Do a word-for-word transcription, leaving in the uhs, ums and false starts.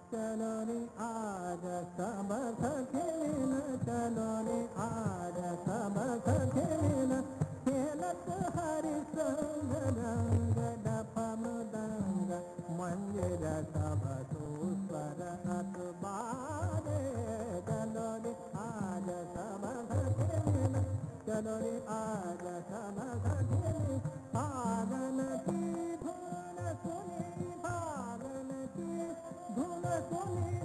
चलो रे आज सब खेलन, चलो रे आज सब खेलन, खेलत हरि संग रंग डफम दंग, मंदिर सब सुस्वरत बारे। चलो रे आज सब खेलन, चलो रे आज सब खेलन, फागन की धुन सुनी, फागन की धुन सुनी,